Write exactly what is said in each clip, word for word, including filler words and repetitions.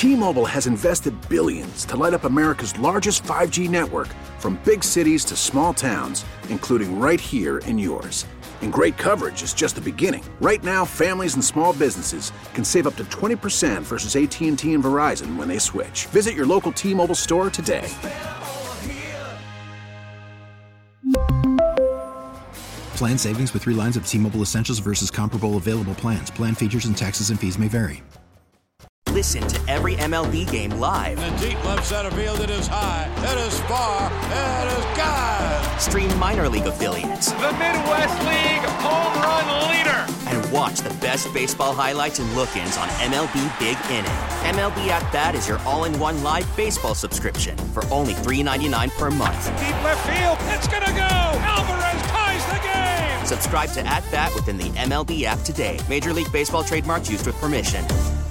T-Mobile has invested billions to light up America's largest five G network, from big cities to small towns, including right here in yours. And great coverage is just the beginning. Right now, families and small businesses can save up to twenty percent versus A T and T and Verizon when they switch. Visit your local T-Mobile store today. Plan savings with three lines of T-Mobile Essentials versus comparable available plans. Plan features and taxes and fees may vary. Listen to every M L B game live. In the deep left center field, it is high, it is far, it is gone. Stream minor league affiliates. The Midwest League home run leader. And watch the best baseball highlights and look-ins on M L B Big Inning. M L B At Bat is your all-in-one live baseball subscription for only three dollars and ninety-nine cents per month. Deep left field, it's gonna go. Alvarez ties the game. Subscribe to At Bat within the M L B app today. Major League Baseball trademarks used with permission.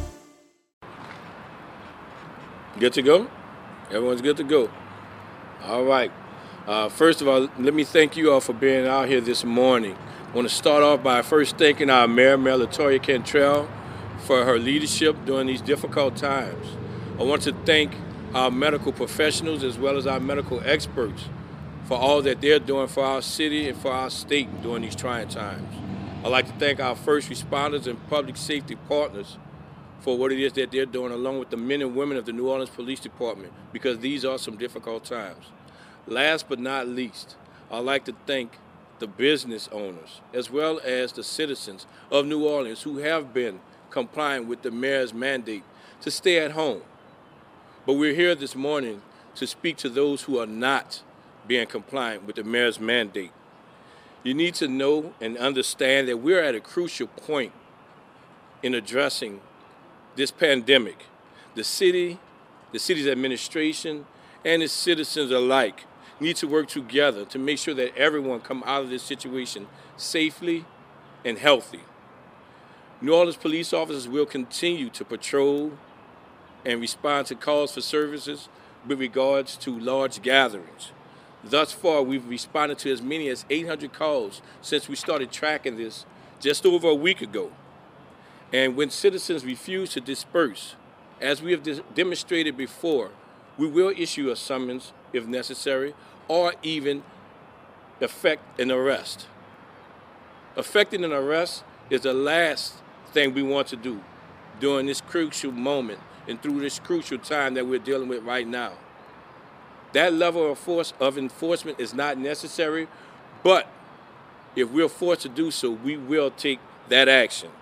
Good to go? Everyone's good to go. All right. Uh, first of all, let me thank you all for being out here this morning. I want to start off by first thanking our Mayor, Mayor LaToya Cantrell, for her leadership during these difficult times. I want to thank our medical professionals as well as our medical experts for all that they're doing for our city and for our state during these trying times. I'd like to thank our first responders and public safety partners for what it is that they're doing, along with the men and women of the New Orleans Police Department, because these are some difficult times. Last but not least, I'd like to thank the business owners as well as the citizens of New Orleans who have been complying with the mayor's mandate to stay at home. But we're here this morning to speak to those who are not being compliant with the mayor's mandate. You need to know and understand that we're at a crucial point in addressing this pandemic. The city, the city's administration, and its citizens alike need to work together to make sure that everyone come out of this situation safely and healthy. New Orleans police officers will continue to patrol and respond to calls for services with regards to large gatherings. Thus far, we've responded to as many as eight hundred calls since we started tracking this just over a week ago. And when citizens refuse to disperse, as we have dis- demonstrated before, we will issue a summons if necessary, or even effect an arrest. Effecting an arrest is the last thing we want to do during this crucial moment and through this crucial time that we're dealing with right now. That level of force of enforcement is not necessary, but if we're forced to do so, we will take that action.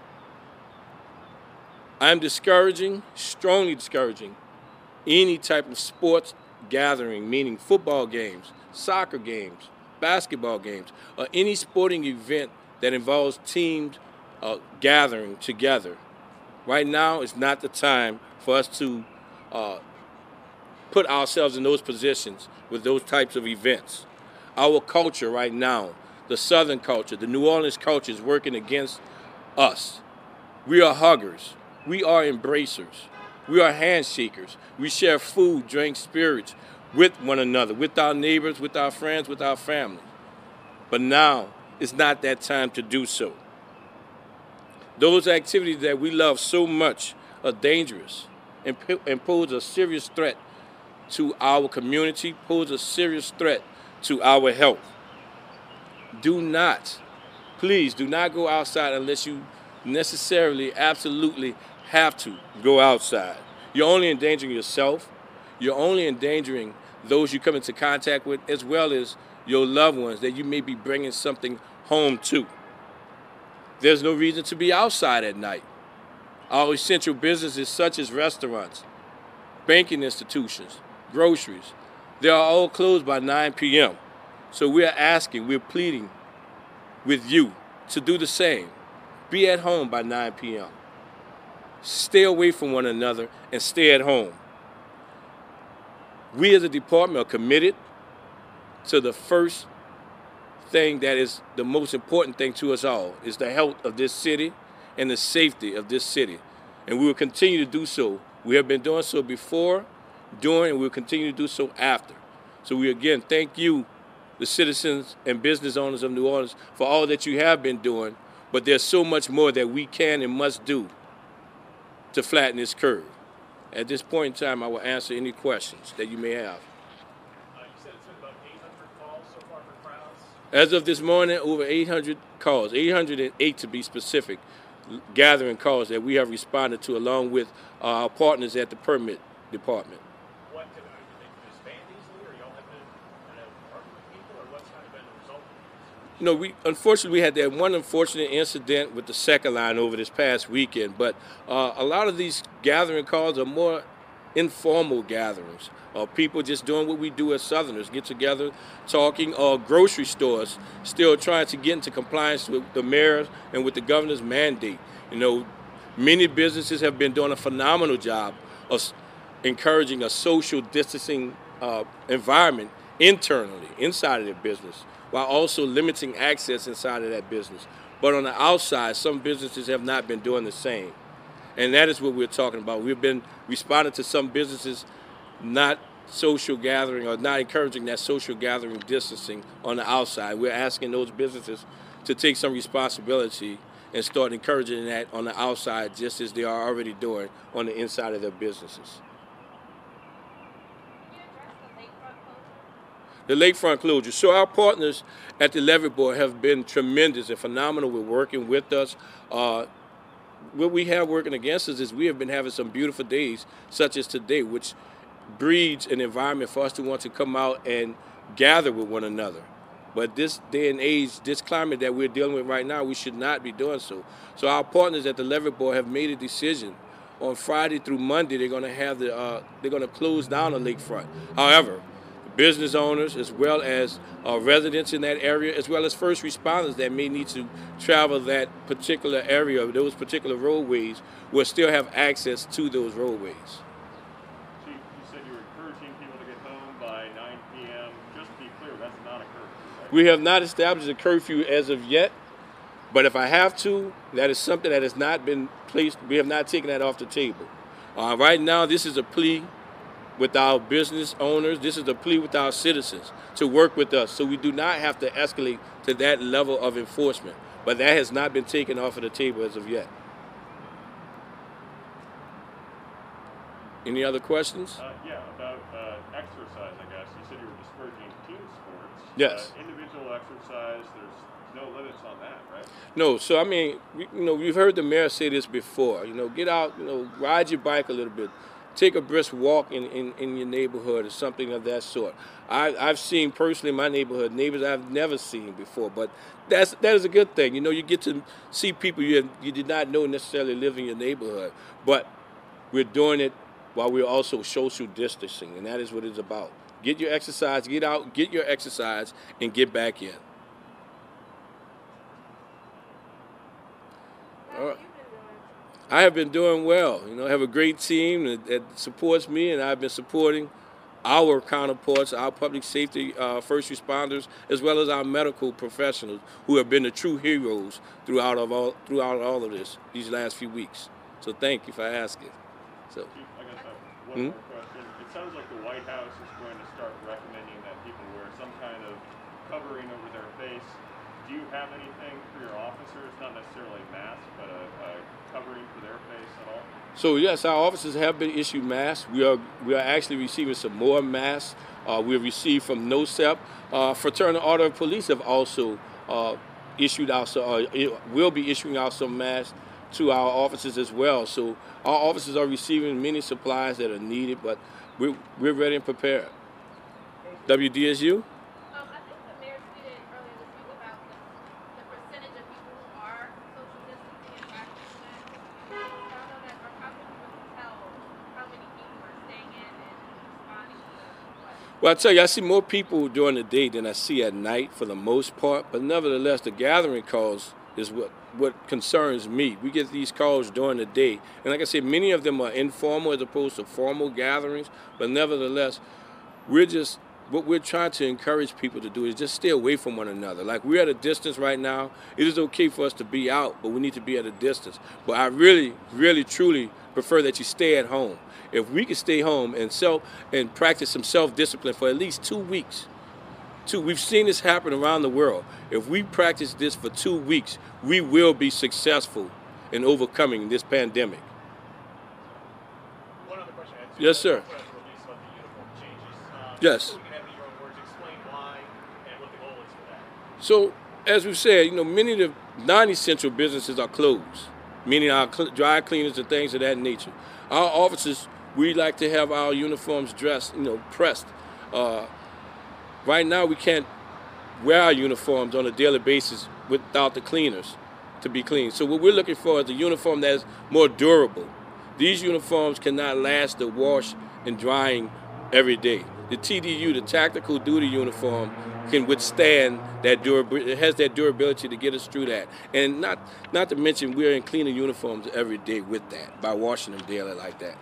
I'm discouraging, strongly discouraging, any type of sports gathering, meaning football games, soccer games, basketball games, or any sporting event that involves teams uh, gathering together. Right now is not the time for us to uh, put ourselves in those positions with those types of events. Our culture right now, the Southern culture, the New Orleans culture is working against us. We are huggers. We are embracers. We are handshakers. We share food, drink, spirits with one another, with our neighbors, with our friends, with our family. But now it's not that time to do so. Those activities that we love so much are dangerous and, and pose a serious threat to our community, pose a serious threat to our health. Do not, please do not go outside unless you necessarily, absolutely have to go outside. You're only endangering yourself. You're only endangering those you come into contact with, as well as your loved ones that you may be bringing something home to. There's no reason to be outside at night. Our essential businesses such as restaurants, banking institutions, groceries, they are all closed by nine p.m. So we're asking, we're pleading with you to do the same. Be at home by nine p.m. Stay away from one another and stay at home. We as a department are committed to the first thing that is the most important thing to us all, is the health of this city and the safety of this city. And we will continue to do so. We have been doing so before, during, and we'll continue to do so after. So we again thank you, the citizens and business owners of New Orleans, for all that you have been doing, but there's so much more that we can and must do to flatten this curve. at this point in time, I will answer any questions that you may have. Uh, you said it's been about eight hundred calls so far for crowds? As of this morning, over eight hundred calls, eight hundred eight to be specific, gathering calls that we have responded to along with uh, our partners at the permit department. What can I do? They disband easily, or y'all have been kind of arguing with people, or what's kind of been the result of this? You know, we unfortunately we had that one unfortunate incident with the second line over this past weekend, but uh, a lot of these gathering calls are more informal gatherings, or people just doing what we do as Southerners, get together, talking, or grocery stores still trying to get into compliance with the mayor and with the governor's mandate. You know, many businesses have been doing a phenomenal job of encouraging a social distancing uh, environment internally, inside of their business, while also limiting access inside of that business. But on the outside, some businesses have not been doing the same. And that is what we're talking about. We've been responding to some businesses not social gathering or not encouraging that social gathering distancing on the outside. We're asking those businesses to take some responsibility and start encouraging that on the outside, just as they are already doing on the inside of their businesses. The lakefront closure. So our partners at the Levee Board have been tremendous and phenomenal with working with us. Uh, what we have working against us is we have been having some beautiful days, such as today, which breeds an environment for us to want to come out and gather with one another. But this day and age, this climate that we're dealing with right now, we should not be doing so. So our partners at the Levee Board have made a decision. On Friday through Monday, they're going to have the uh, they're going to close down the lakefront. However, business owners, as well as uh, residents in that area, as well as first responders that may need to travel that particular area, those particular roadways, will still have access to those roadways. Chief, you said you were encouraging people to get home by nine p m Just to be clear, that's not a curfew, right? We have not established a curfew as of yet, but if I have to, that is something that has not been placed. We have not taken that off the table. Uh, right now, this is a plea with our business owners. This is a plea with our citizens to work with us so we do not have to escalate to that level of enforcement. But that has not been taken off of the table as of yet. Any other questions? Uh, yeah, about uh, exercise, I guess. You said you were discouraging team sports. Yes. Uh, individual exercise, there's no limits on that, right? No, so I mean, we, you know, we've heard the mayor say this before. You know, get out, you know, ride your bike a little bit. Take a brisk walk in, in, in your neighborhood or something of that sort. I, I've seen personally in my neighborhood neighbors I've never seen before, but that's that is a good thing. You know, you get to see people you have, you did not know necessarily live in your neighborhood, but we're doing it while we're also social distancing, and that is what it's about. Get your exercise, get out, get your exercise, and get back in. All right. I have been doing well. You know, I have a great team that, that supports me, and I've been supporting our counterparts, our public safety uh, first responders, as well as our medical professionals who have been the true heroes throughout of all throughout all of this these last few weeks. So thank you for asking. So. Chief, I guess I have one Hmm? more question. It sounds like the White House is going to start recommending that people wear some kind of covering over their face. Do you have anything for your officers, not necessarily a mask, but a, a covering for their face at all? So yes, our officers have been issued masks. We are we are actually receiving some more masks. Uh, we have received from NOSEP. Uh, Fraternal Order of Police have also uh, issued out, so uh, it will be issuing out some masks to our officers as well. So our officers are receiving many supplies that are needed, but we're we're ready and prepared. W D S U. Well, I tell you, I see more people during the day than I see at night for the most part, but nevertheless, the gathering calls is what, what concerns me. We get these calls during the day, and like I said, many of them are informal as opposed to formal gatherings, but nevertheless, we're just, what we're trying to encourage people to do is just stay away from one another. Like, we're at a distance right now. It is okay for us to be out, but we need to be at a distance. But I really, really, truly prefer that you stay at home. If we can stay home and self and practice some self-discipline for at least two weeks, two, we've seen this happen around the world. If we practice this for two weeks, we will be successful in overcoming this pandemic. One other question I had. Yes, sir. Press release about the uniform changes. Uh, Yes. So we can have it in your own words. Explain why and what the goal is for that. So, as we've said, you know, many of the non-essential businesses are closed, meaning our cl- dry cleaners and things of that nature. Our offices, we like to have our uniforms dressed, you know, pressed. Uh, right now, we can't wear our uniforms on a daily basis without the cleaners to be clean. So what we're looking for is a uniform that's more durable. These uniforms cannot last the wash and drying every day. The T D U, the Tactical Duty Uniform, can withstand that durability. It has that durability to get us through that. And not not to mention, we're in cleaner uniforms every day with that, by washing them daily like that.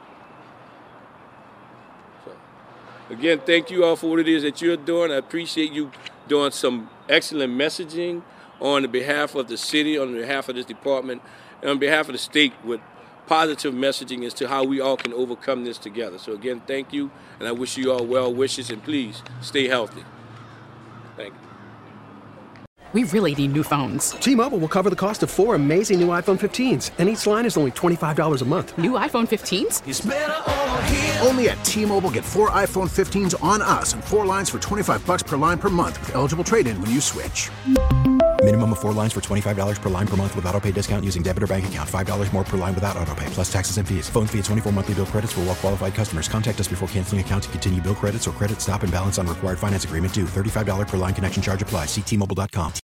So, again, thank you all for what it is that you're doing. I appreciate you doing some excellent messaging on behalf of the city, on behalf of this department, and on behalf of the state with positive messaging as to how we all can overcome this together. So again, thank you, and I wish you all well wishes, and please stay healthy. Thank you. We really need new phones. T-Mobile will cover the cost of four amazing new iPhone fifteens, and each line is only twenty-five dollars a month. New iPhone fifteens? It's better over here. Only at T-Mobile, get four iPhone fifteens on us and four lines for twenty-five bucks per line per month with eligible trade-in when you switch. Minimum of four lines for twenty-five dollars per line per month with autopay discount using debit or bank account. five dollars more per line without autopay, plus taxes and fees. Phone fee at twenty-four monthly bill credits for well-qualified customers. Contact us before canceling account to continue bill credits or credit stop and balance on required finance agreement due. thirty-five dollars per line connection charge applies. See T Mobile dot com.